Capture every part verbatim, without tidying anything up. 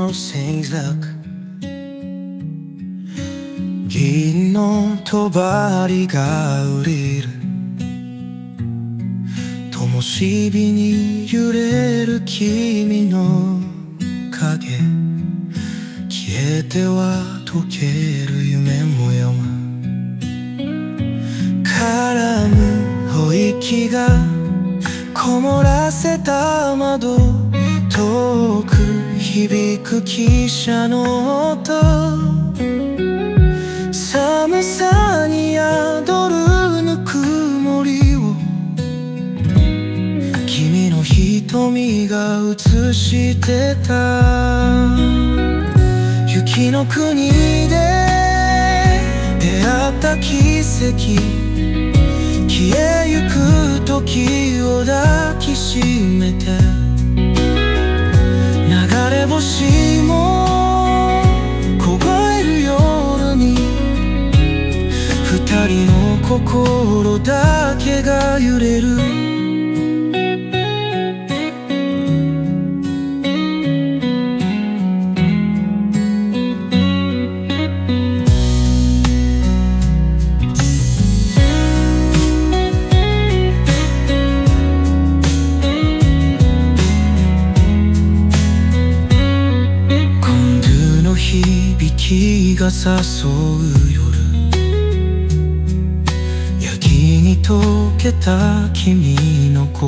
tomorrow seems luck 銀の帳が降りる灯火に揺れる君の影消えては溶ける夢模様絡む吐息がこもらせた窓遠く響く汽車の音寒さに宿るぬくもりを君の瞳が映してた雪の国で出会った奇跡消えゆく時を抱きしめて流れ星も凍える夜に二人の心だけが揺れる響きが誘う夜焼に溶けた君の声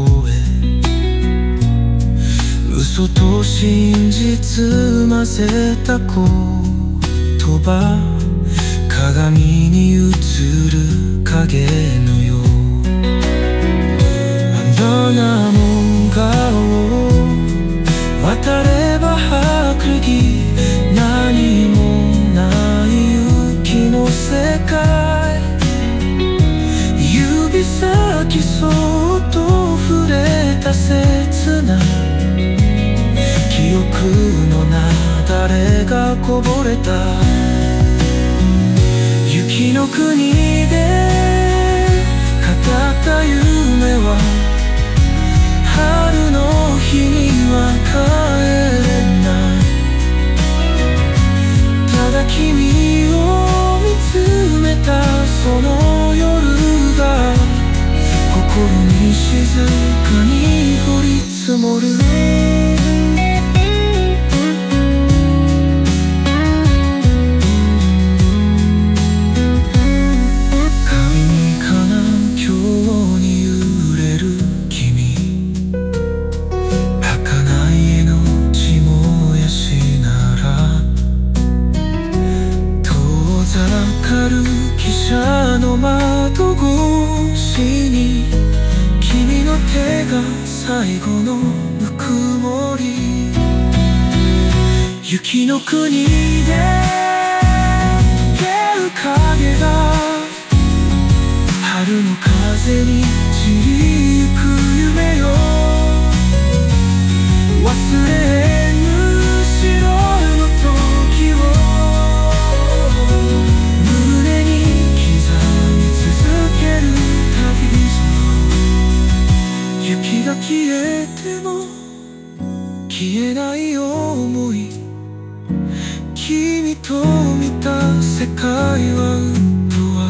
嘘と真実混ぜた言葉鏡に映る影のようあのな門がを渡れば白銀何もない雪の世界指先そっと触れた切な記憶のなだれがこぼれた雪の国で語った夢は春の日には帰れないただ君を見つめたその夜が心に静かに降り積もる髪にかなう今日に揺れる君儚い命燃やしなら明る汽車の窓越しに君の手が最後のぬくもり雪の国で出る影が春の風に散りゆく夢よ忘れぬ白の時を雪が消えても消えない想い君と見た世界はうとは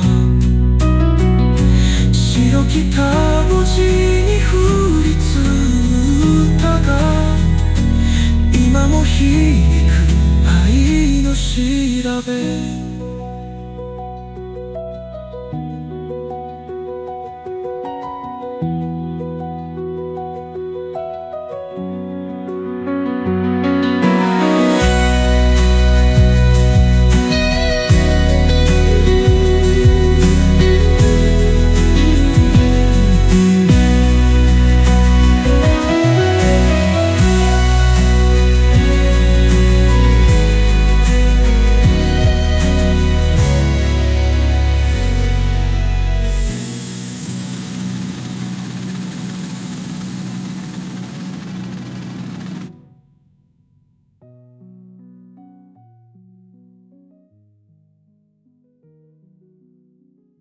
白きた文字に降り積む歌が今も響く愛の調べ